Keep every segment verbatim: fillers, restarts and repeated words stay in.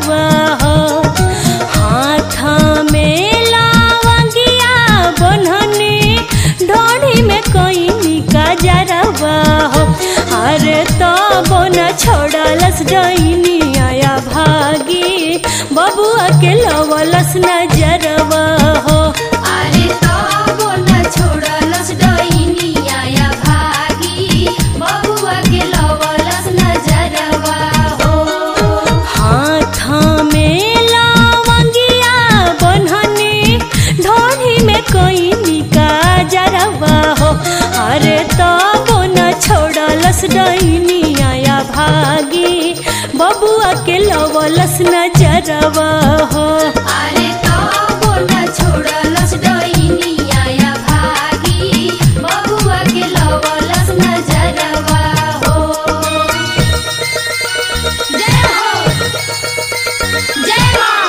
जरवा हो। हाथ में लवंगिया बनहनी ढोड़ी में कोई का जरवा हो। अरे तो बोना छोड़लस डईनी आया भागी बबुआ के लवलस नजरवा हो। अरे तो बोना छोड़लस डईनी आया भागी बबुआ के लवलस नजरवा हो। हाथ में लवंगिया बनहनी ढोड़ी में कोई का जरवा हो। अरे तो बोना छोड़लस डईनी आया भागी बबुआ के लवलस नजरवा हो। अरे तो बोना छोड़लस डईनी आया भागी बबुआ के लवलस नजरवा हो। जय हो जय मां।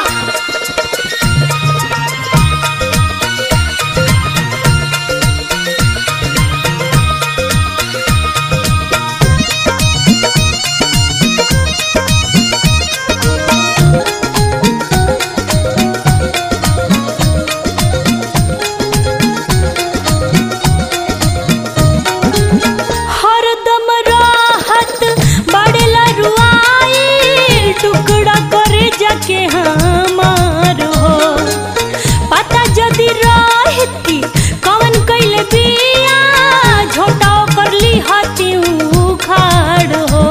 हरदम राहत बड़ला रुआई टुकड़ा करे जाके हमार हो। पता जदि रहती कवन कैले बिया झोटाओ कर ली हती उखाड़ हो।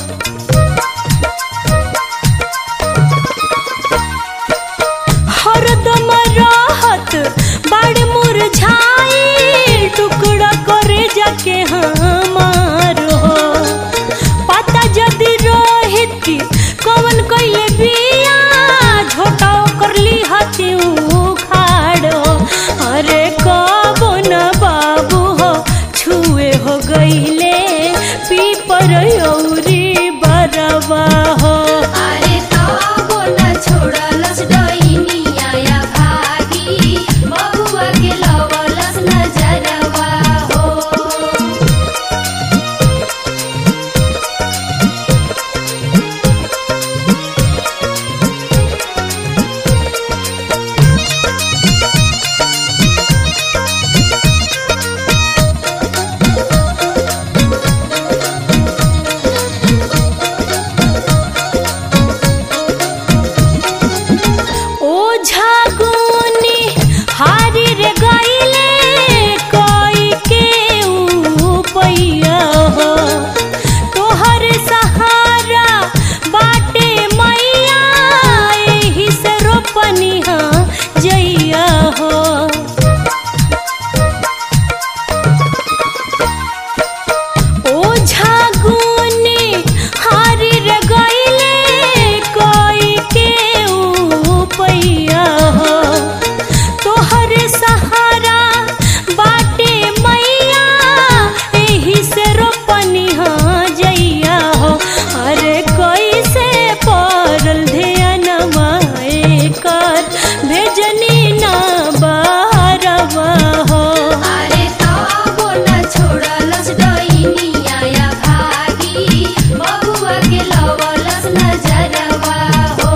हरदम राहत बड़ मुरझाई टुकड़ा करे जाके हमार हो। पता जदि रहती कवन कैले बिया झोटाओ कर ली हती उखाड़ हो। अरे कबो न बाबू हो छुए हो गईले पीपर औरी बरवा हो। अरे तो बोना छोड़लस डईनी आया भागी बबुआ के लवलस नजरवा हो। ओझा गुनी हारी रे गईले कोई के उपैया हो। तोहर सहारा बाटे मैया एही से रोपनिहा जइया हो। ओझा गुनी हारी रे गईले कोई के उपैया हो। तोहर सहारा बाटे मैया एही से रोपनिहा जइया हो। अरे कैसे पड़ल ध्यानवा एकर भेजनी ना बहरवा हो। अरे तो बोना छोड़लस डईनी आया भागी बबुआ के लवलस नजरवा हो।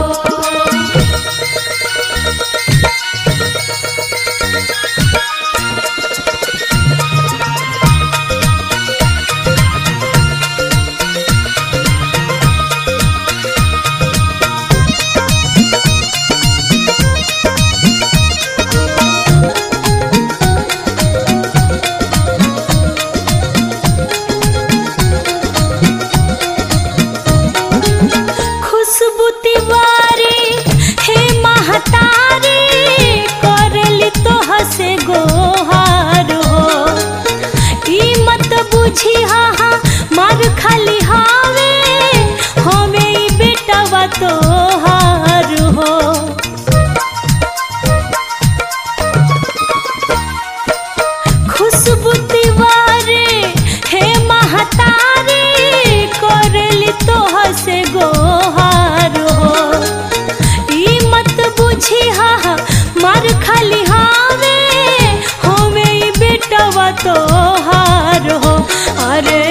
खुशबू तिवारी हे महतारी करली तो हसे गोहार हो। ई मत बुझी हा मार खाली हावे हमें ई बेटवा तोहार हो। खुशबू तिवारी हे महतारी करली तो हसे गोहार हो। ई मत बुझी हा मार खाली हावे हमें ई बेटवा तोहार हो। अरे